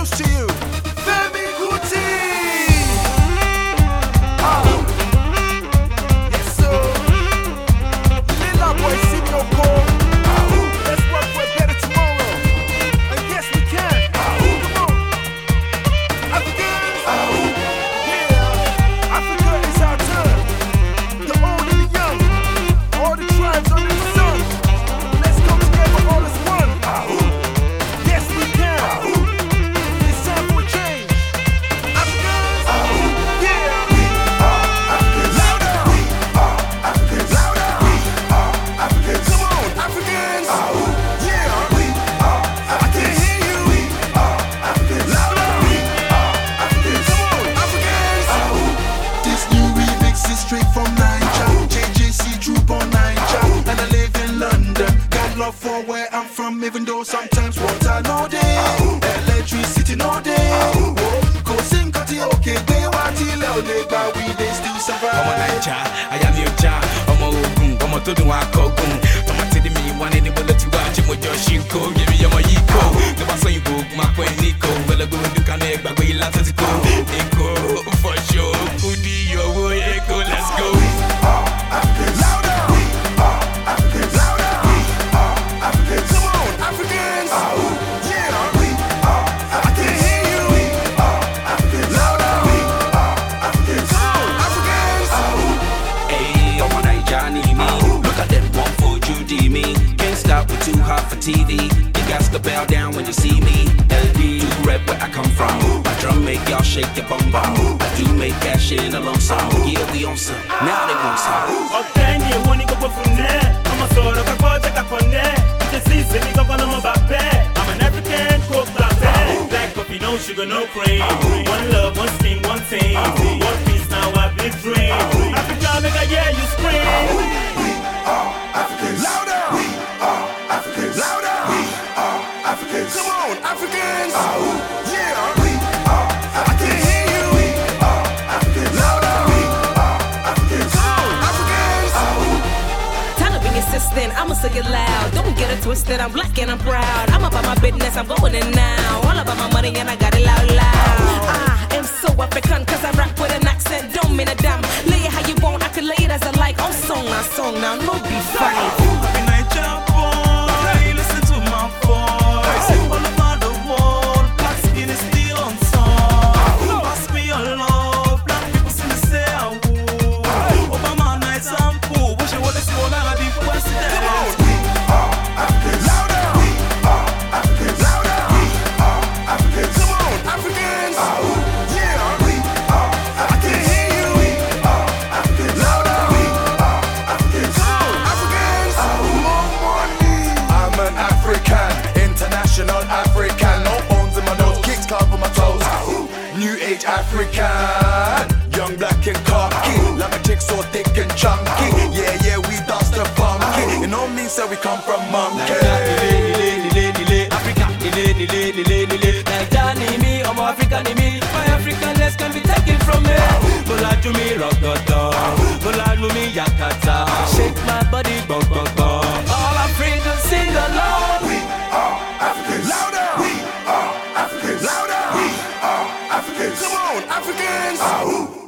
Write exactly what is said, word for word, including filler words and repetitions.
goes to you, Femi Kuti. Ah, yes sir. Lila boy, Simio Cole. Let's work for a better tomorrow. And yes, we can. Come on, Africans. Yeah, Africa is our turn. The old and the young, all the tribes under the sun. Let's come together all as one. Yes, we can. It's time for a change. Africans. Yeah. We are Africans. Louder. We are Africans. Louder. We are Africans. Come on, Africans. Yeah. We are Africans. I can hear you. We are Africans. Louder. We are Africans. Come on, Africans. This new remix is straight from Niger. J J C Troop on Niger. And I live in London. Got love for where I'm from, even though sometimes water no day. Electricity no day. Go sing karaoke, they want to loud, but we they still survive. Ọmọ Naija, aya mi ọjà, ọmọ ogun, ọmọ tó dùn wá kọ́gun. Tọ́mọ tẹ́lẹ̀ mi wá ní níbo ló ti wá, ṣé mo jọ ṣí ń kó? Yẹmi ọmọ yìí kó. Tó bá sọ ìbò, máa pọ̀ ẹ́ ní kó. Gbẹlẹ́gbẹ́ ojú kan náà gbàgbé ilá tó ti kó. Èkó, for sure, Kudi, owó Èkó, let's go. Louder. We are Africans. Louder. We are Africans. Come on, Africans. Yeah. We are Africans. I can hear you. We are Africans. Louder. We are Africans. Come on, Africans. Hey, ọmọ Naija ni mi. Look at them, one for Judy me. Can't stop, we're too hot for T V. You got to bow down when you see me. L D, do rap where I come from. My drum make y'all shake your bum bum. I do make cash in a lump sum. Yeah, we on some. Now they want some. Okay, you want to go from there. I'm a sort of a project up on there. You can see, me go on my back bed. I'm an African coke latte. Black coffee, no sugar, no cream. One love, one skin, one team. One piece, now I big dream. Africa, make a yeah, you scream. We are Africans. Louder. We are Africans. Louder. We are Africans. Come on, Africans. Yeah. We are Africans. I can hear you. We are Africans. Louder. We are Africans. Come on, Africans. Time to be insistent, I'ma say it loud. Don't get it twisted, I'm black and I'm proud. I'm about my business, I'm going in now. All about my money and I got it loud loud. I am so African cause I rap with an accent. Don't mean a damn. Lay it how you want, I can lay it as I like. On song, now song, now no be fight. Happy Naija boy, listen to my voice. All over the world, black skin is still on top. Pass me your love, black people still say I would. Obama nights and pool, wish I would have seen all of the president. We are Africans. Louder. We are Africans. Louder. We are Africans. Come on, Africans. Yeah. We are Africans. I can hear you. We are Africans. Louder. We are Africans. Come on, Africans. More money. I'm an African, international African. No bones in my nose, kicks carved on my toes. New age African, young black and cocky. Like a chick so thick and chunky. Yeah, yeah, we dance the funky. You know me, say we come from monkey. Africa, Naija ni mi, ọmọ Africa ni mi. My Africanness can be taken from me. Bọ́lájú mi rọ̀gọ̀dọ̀, Bọ́lájú mi yakata. Shake my body, bum bum bum. All Africans sing along. We are Africans. Louder. We are Africans. Louder. We are Africans. Come on, Africans.